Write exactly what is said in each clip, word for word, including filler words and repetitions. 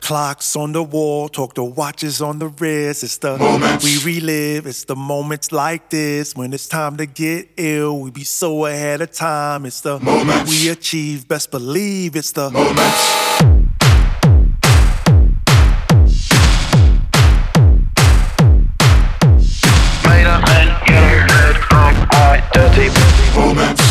clocks on the wall, talk to watches on the wrist. It's the moments we relive. It's the moments like this when it's time to get ill. We be so ahead of time. It's the moments we achieve. Best believe it's the moments. Made up and yellow, red, from white, dirty moments.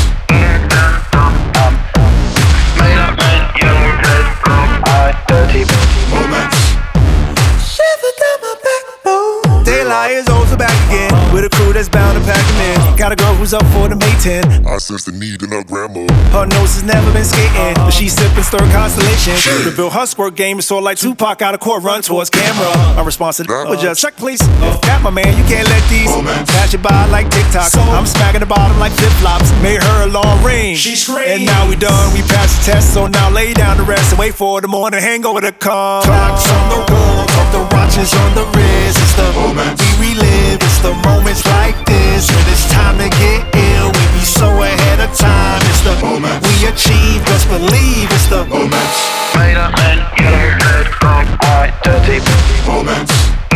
Made up and yellow, red, from white, dirty moments. Shiver down my backbone. Daylight is also back again with a crew that's bound to pack them in. Got a girl who's up for the May ten. I sense the need in her grandma. Her nose has never been skating, but she's sipping stir constellation. Reveal her squirt game is sort of like Tupac out of court, run towards camera. My response to that was just check, please. Got my man, you can't let these pass you by like TikTok. I'm smacking the bottom like flip flops. Made her a long range. She's great. And now we done, we passed the test, so now lay down the rest and wait for the morning hangover to come. Clocks on the wall, talk the watches on the wrist. It's the moments we relive. It's the moments like this when it's time to get ill. We be so ahead of time. It's the moments we achieve. Best believe it's the moments. Made up and yellow, red, from white, dirty moments.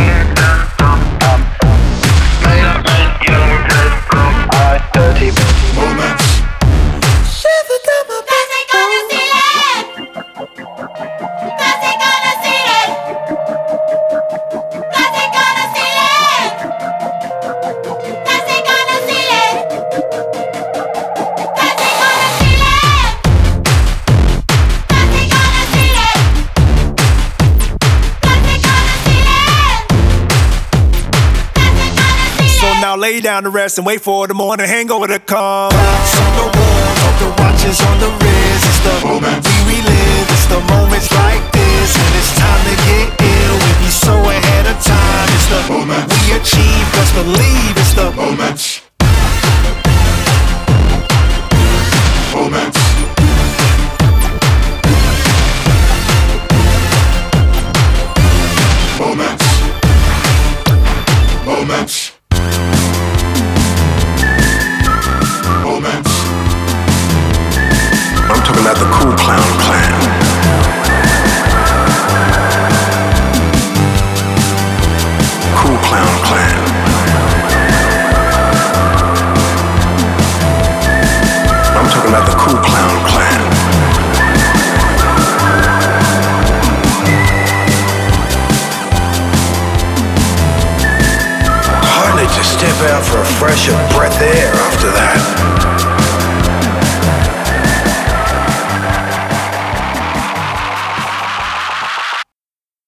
Made up and yellow, red, from white, dirty moments. Shiver down my back. Cause they gonna see it. Cause they gonna see it. Cause they gonna see it. Cause they gonna see it. Cause they gonna see it. Cause they gonna see it. Cause they gonna see it. Cause they gonna see it. So now lay down the rest and wait for the morning hangover to come. Clocks on the wall, talk the watches on the wrist. It's the moments we relive. It's the moments like this when it's time to get ill. We be so ahead of time. It's the moments we achieve. Best believe it's the moments. Moments. Moments. Moments. Moments. I'm talking about the Cool Clown Clan. Cool Clown Clan. I'm talking about the Cool Clown Clan. Hardly to step out for a fresher breath of air after that.